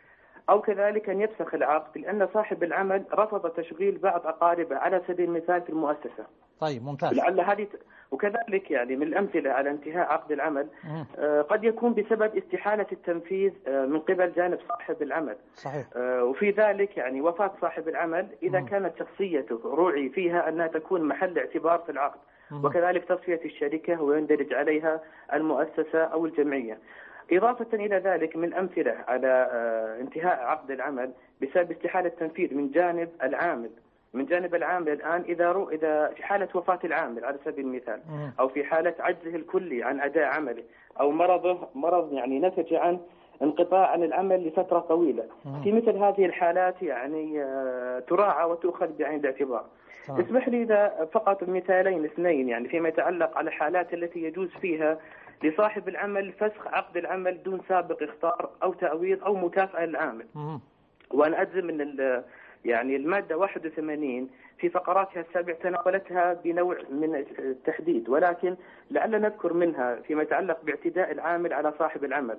أو كذلك أن يفسخ العقد لأن صاحب العمل رفض تشغيل بعض أقاربه على سبيل المثال في المؤسسة. طيب ممتاز. لعل هذه وكذلك يعني من الأمثلة على انتهاء عقد العمل آه قد يكون بسبب استحالة التنفيذ آه من قبل جانب صاحب العمل. صحيح. آه وفي ذلك يعني وفاة صاحب العمل إذا مم. كانت شخصيته روعي فيها أنها تكون محل اعتبار في العقد، مم. وكذلك تصفية الشركة ويندرج عليها المؤسسة أو الجمعية. إضافة إلى ذلك من الأمثلة على انتهاء عقد العمل بسبب استحالة التنفيذ من جانب العامل من جانب العامل الآن إذا رو إذا في حالة وفاة العامل على سبيل المثال، أو في حالة عجزه الكلي عن أداء عمله، أو مرضه مرض يعني نتج عن انقطاع عن العمل لفترة طويلة. في مثل هذه الحالات يعني تراعى وتؤخذ بعين الاعتبار. اسمح لي إذا فقط مثالين اثنين يعني فيما يتعلق على الحالات التي يجوز فيها لصاحب العمل فسخ عقد العمل دون سابق اخطار أو تعويض أو مكافأة للعامل. وأنا أجزم أن يعني المادة واحد وثمانين في فقراتها السابع تناولتها بنوع من التحديد، ولكن لعل نذكر منها فيما يتعلق باعتداء العامل على صاحب العمل.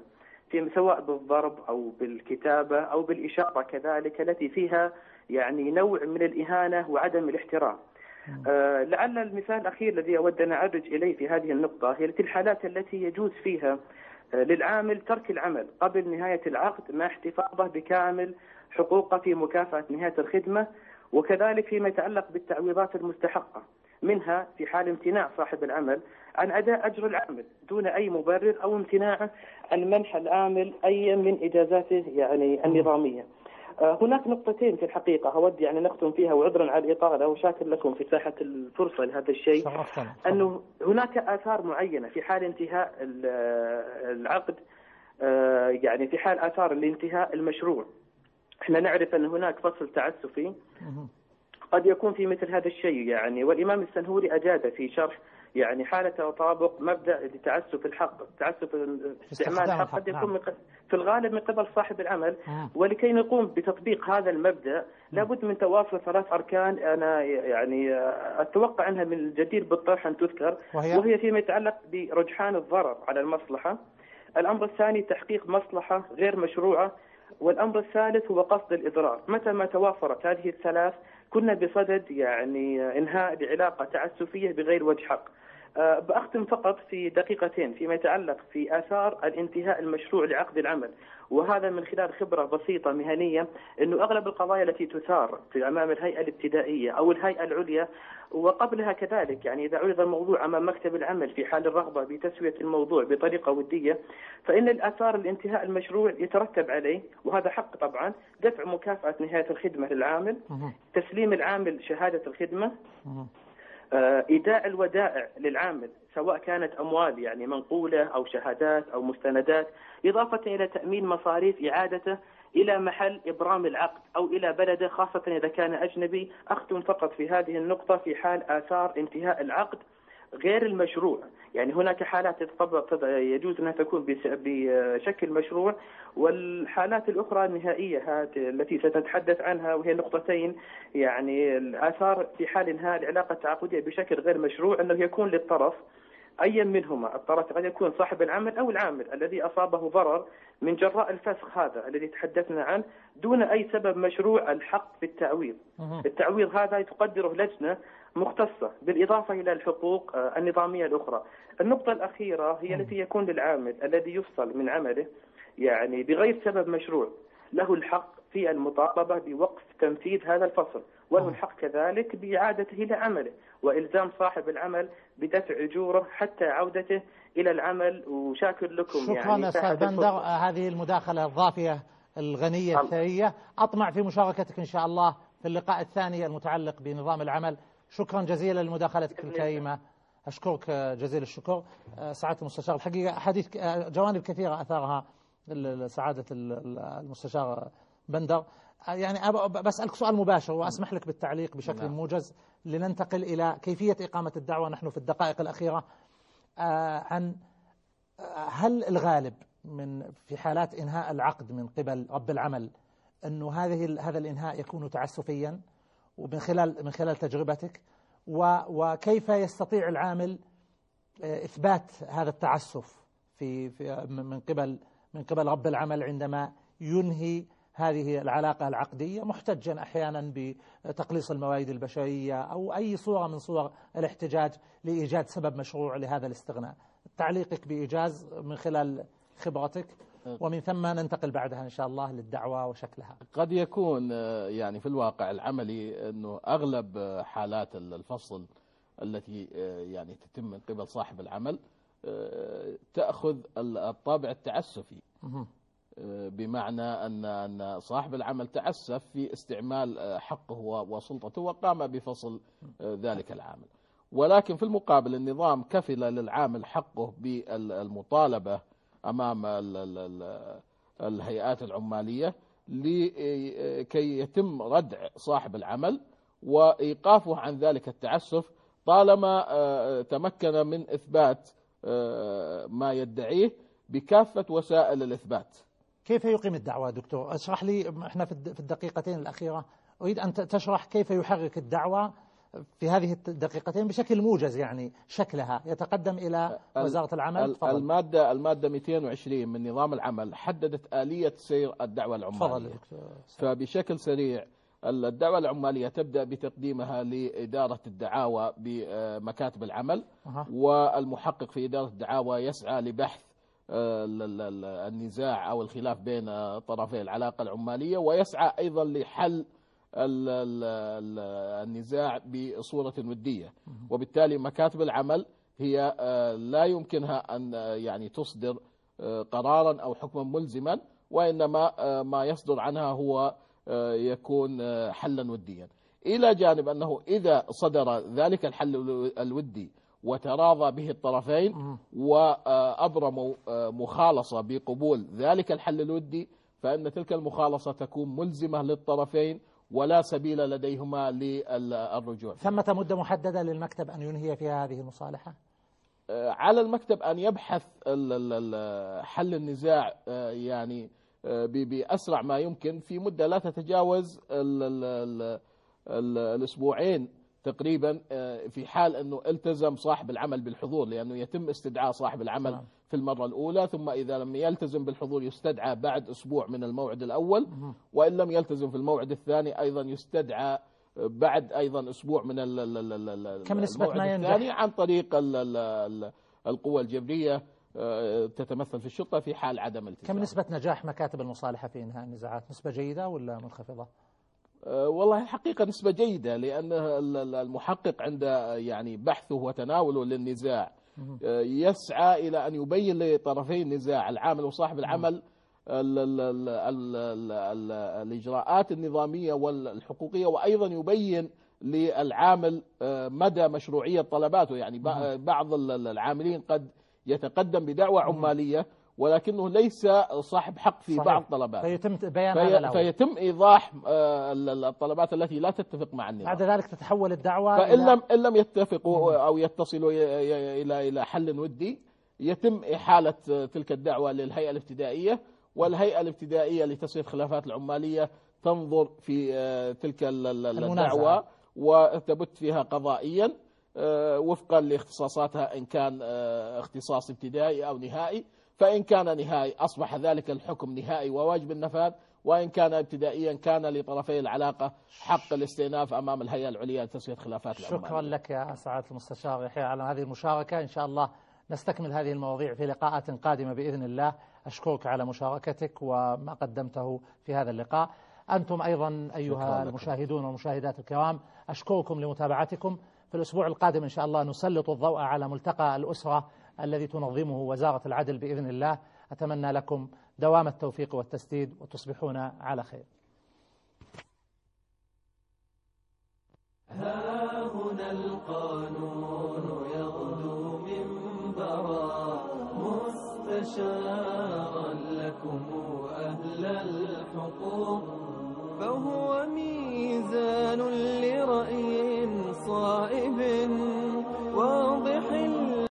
في سواء بالضرب أو بالكتابة أو بالإشارة كذلك التي فيها يعني نوع من الإهانة وعدم الاحترام. آه لعل المثال الأخير الذي أود أن أعرج إليه في هذه النقطة هي الحالات التي يجوز فيها آه للعامل ترك العمل قبل نهاية العقد مع احتفاظه بكامل حقوقه في مكافأة نهاية الخدمة، وكذلك فيما يتعلق بالتعويضات المستحقة، منها في حال امتناع صاحب العمل عن أداء أجر العامل دون أي مبرر أو امتناعه عن منح العامل أي من إجازاته يعني النظامية. هناك نقطتين في الحقيقة أود يعني نختم فيها، وعذرا على الإطالة وشاكر لكم في ساحة الفرصة لهذا الشيء. أنه هناك آثار معينة في حال انتهاء العقد، يعني في حال آثار الانتهاء المشروع. احنا نعرف أن هناك فصل تعسفي قد يكون في مثل هذا الشيء يعني، والإمام السنهوري أجاد في شرح يعني حالة تطابق مبدأ لتعسف الحق، تعسف استعمال الحق قد يكون نعم. في الغالب من قبل صاحب العمل، مم. ولكي نقوم بتطبيق هذا المبدأ لابد من توافر ثلاث أركان أنا يعني أتوقع أنها من الجدير بالطرح أن تذكر، وهي, وهي فيما يتعلق برجحان الضرر على المصلحة. الأمر الثاني تحقيق مصلحة غير مشروعة، والأمر الثالث هو قصد الإضرار. متى ما توافرت هذه الثلاث كنا بصدد يعني إنهاء بعلاقة تعسفية بغير وجه حق. أه بأختم فقط في دقيقتين فيما يتعلق في آثار الانتهاء المشروع لعقد العمل، وهذا من خلال خبرة بسيطة مهنية، أنه أغلب القضايا التي تثار في أمام الهيئة الابتدائية أو الهيئة العليا وقبلها كذلك، يعني إذا عرض الموضوع أمام مكتب العمل في حال الرغبة بتسوية الموضوع بطريقة ودية، فإن الآثار الانتهاء المشروع يترتب عليه، وهذا حق طبعا، دفع مكافأة نهاية الخدمة للعامل، تسليم العامل شهادة الخدمة، إيداع الودائع للعامل سواء كانت أموال يعني منقولة أو شهادات أو مستندات، إضافة إلى تأمين مصاريف إعادته إلى محل إبرام العقد أو إلى بلده، خاصة إذا كان أجنبي. أختم فقط في هذه النقطة في حال آثار انتهاء العقد غير المشروع، يعني هناك حالات يجوز أنها تكون بشكل مشروع، والحالات الأخرى النهائية التي سنتحدث عنها وهي نقطتين، يعني الآثار في حال انهاء العلاقة التعاقدية بشكل غير مشروع أنه يكون للطرف أي منهما، الطرف قد يكون صاحب العمل أو العامل الذي أصابه ضرر من جراء الفسخ هذا الذي تحدثنا عنه دون أي سبب مشروع الحق في التعويض. التعويض هذا تقدره لجنة مختصة بالإضافة إلى الحقوق النظامية الأخرى. النقطة الأخيرة هي التي يكون للعامل الذي يفصل من عمله يعني بغير سبب مشروع له الحق في المطالبة بوقف تنفيذ هذا الفصل، وله الحق كذلك بإعادته إلى عمله، وإلزام صاحب العمل بدفع أجوره حتى عودته إلى العمل. وشاكر لكم شكرا يعني أستاذ بندر، هذه المداخلة الضافية الغنية الثرية. أطمع في مشاركتك إن شاء الله في اللقاء الثاني المتعلق بنظام العمل. شكرا جزيلا لمداخلتك الكريمة، أشكرك جزيل الشكر سعادة المستشار. الحقيقة حديث جوانب كثيرة أثارها سعادة المستشار بندر. يعني بسألك سؤال مباشر وأسمح لك بالتعليق بشكل موجز لننتقل إلى كيفية إقامة الدعوة نحن في الدقائق الأخيرة. عن هل الغالب من في حالات إنهاء العقد من قبل رب العمل أنه هذه هذا الإنهاء يكون تعسفيا، ومن خلال من خلال تجربتك، وكيف يستطيع العامل إثبات هذا التعسف في, في من قبل من قبل رب العمل عندما ينهي هذه العلاقة العقدية، محتجا أحيانا بتقليص الموارد البشرية أو أي صورة من صور الاحتجاج لإيجاد سبب مشروع لهذا الاستغناء. تعليقك بإيجاز من خلال خبرتك، ومن ثم ننتقل بعدها إن شاء الله للدعوة وشكلها. قد يكون يعني في الواقع العملي أنه أغلب حالات الفصل التي يعني تتم من قبل صاحب العمل تأخذ الطابع التعسفي، بمعنى أن أن صاحب العمل تعسف في استعمال حقه وسلطته وقام بفصل ذلك العامل. ولكن في المقابل النظام كفل للعامل حقه بالمطالبة أمام الهيئات العمالية لكي يتم ردع صاحب العمل وإيقافه عن ذلك التعسف طالما تمكن من إثبات ما يدعيه بكافة وسائل الإثبات. كيف يقيم الدعوة دكتور؟ اشرح لي، احنا في الدقيقتين الأخيرة أريد أن تشرح كيف يحرك الدعوة في هذه الدقيقتين بشكل موجز يعني شكلها يتقدم إلى وزارة العمل. تفضل. المادة المادة مئتين وعشرين من نظام العمل حددت آلية سير الدعوة العمالية. فبشكل سريع الدعوة العمالية تبدأ بتقديمها لإدارة الدعاوى بمكاتب العمل، أه. والمحقق في إدارة الدعاوى يسعى لبحث النزاع أو الخلاف بين طرفي العلاقة العمالية، ويسعى أيضا لحل النزاع بصورة ودية. وبالتالي مكاتب العمل هي لا يمكنها أن يعني تصدر قرارا أو حكما ملزما، وإنما ما يصدر عنها هو يكون حلا وديا، إلى جانب أنه إذا صدر ذلك الحل الودي وتراضى به الطرفين وأبرموا مخالصة بقبول ذلك الحل الودي، فإن تلك المخالصة تكون ملزمة للطرفين ولا سبيل لديهما للرجوع. ثمة مدة محددة للمكتب أن ينهي فيها هذه المصالحة؟ على المكتب أن يبحث حل النزاع يعني بأسرع ما يمكن في مدة لا تتجاوز ال ال ال ال الأسبوعين تقريبا، في حال أنه التزم صاحب العمل بالحضور، لأنه يتم استدعاء صاحب العمل في المرة الأولى، ثم إذا لم يلتزم بالحضور يستدعى بعد أسبوع من الموعد الأول، وإن لم يلتزم في الموعد الثاني أيضا يستدعى بعد أيضا أسبوع من كم نسبة ما ينجح الثاني عن طريق القوى الجبرية تتمثل في الشرطة في حال عدم التزام. كم نسبة نجاح مكاتب المصالحة في إنهاء النزاعات؟ نسبة جيدة ولا منخفضة؟ والله الحقيقة نسبة جيدة، لأن المحقق عند يعني بحثه وتناوله للنزاع يسعى إلى أن يبين لطرفي النزاع العامل وصاحب العمل ال ال ال ال ال ال الإجراءات النظامية والحقوقية، وأيضا يبين للعامل مدى مشروعية طلباته. يعني بعض العاملين قد يتقدم بدعوى عمالية ولكنه ليس صاحب حق في صحيح. بعض طلباته، فيتم بيان هذا في فيتم إيضاح الطلبات التي لا تتفق مع النظام. بعد ذلك تتحول الدعوة فإن لم إن لم يتفقوا أو يتصلوا إلى إلى حل ودي، يتم إحالة تلك الدعوة للهيئة الابتدائية، والهيئة الابتدائية لتسوية الخلافات العمالية تنظر في تلك الدعوة وتبت فيها قضائيا وفقا لاختصاصاتها، إن كان اختصاص ابتدائي أو نهائي. فإن كان نهائي أصبح ذلك الحكم نهائي وواجب النفاذ، وإن كان ابتدائيا كان لطرفي العلاقة حق الاستئناف أمام الهيئة العليا لتسوية خلافات العمالية. شكرا لك يا سعادة المستشار يحيى على هذه المشاركة. إن شاء الله نستكمل هذه المواضيع في لقاءات قادمة بإذن الله. أشكرك على مشاركتك وما قدمته في هذا اللقاء. أنتم أيضا أيها المشاهدون والمشاهدات الكرام أشكركم لمتابعتكم. في الأسبوع القادم إن شاء الله نسلط الضوء على ملتقى الأسرة الذي تنظمه وزارة العدل بإذن الله. أتمنى لكم دوام التوفيق والتسديد وتصبحون على خير. ها هنا القانون يغدو منبرا مستشارا لكم أهل الحقوق